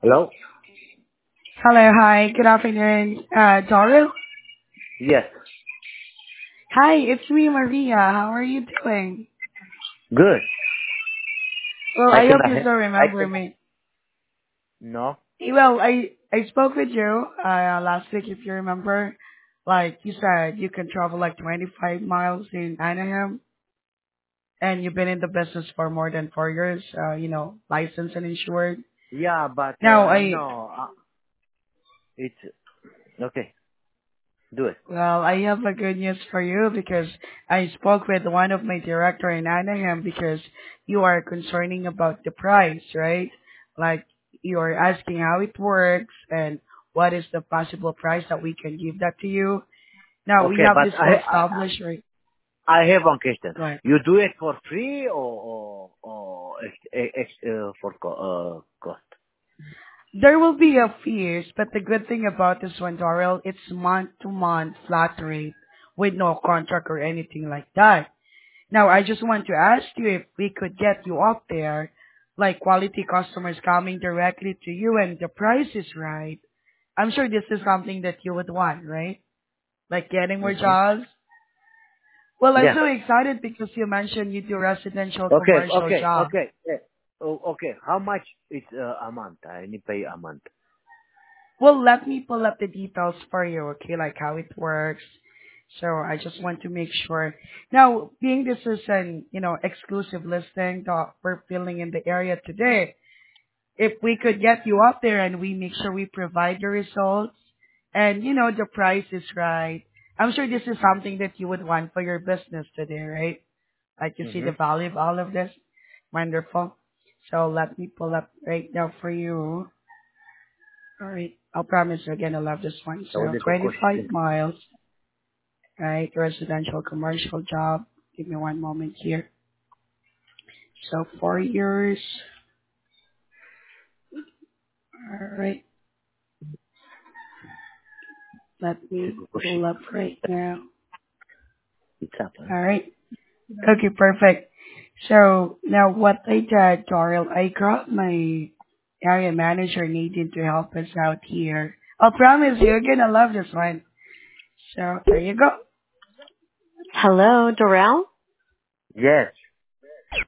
Hello? Hello, hi, good afternoon, Doris. Yes. Hi, it's me, Maria. How are you doing? Good. Well, I I can hope you still I remember can me. no. Well, I spoke with you last week, if you remember. Like you said, you can travel like 25 miles in Anaheim, and you've been in the business for more than 4 years. Licensed and insured. Yeah, but Now, no. It's okay. Do it. I have a good news for you because I spoke with one of my director in Anaheim because you are concerning about the price, right? Like you are asking how it works and what is the possible price that we can give that to you. Now we Okay, have but this well-established rate. I have one question. Right. You do it for free or for cost? There will be a fees, but the good thing about this one, Darrell, it's month-to-month flat rate with no contract or anything like that. Now, I just want to ask you if we could get you up there, like quality customers coming directly to you and the price is right. I'm sure this is something that you would want, right? Like getting more Mm-hmm. jobs. Well, I'm Yeah. so excited because you mentioned you do residential Okay. commercial Okay. job. Okay. Yeah. Oh, okay. How much it's a month? I need pay a month. Well, let me pull up the details for you, okay, like how it works. So I just want to make sure. Now, being this is an, exclusive listing that we're filling in the area today, if we could get you up there and we make sure we provide the results and the price is right, I'm sure this is something that you would want for your business today, right? Like you see Mm-hmm. the value of all of this. Wonderful. So let me pull up right now for you. All right. I'll promise you again I love this one. So So they go cost. 25 miles, right? Residential commercial job. Give me one moment here. So 4 years. All right. Let me pull up right now. It's up. Huh? All right. Okay, perfect. So now what I did, Darrell, I got my area manager needing to help us out here. I promise you're gonna love this one. So there you go. Hello, Dorel. Yes.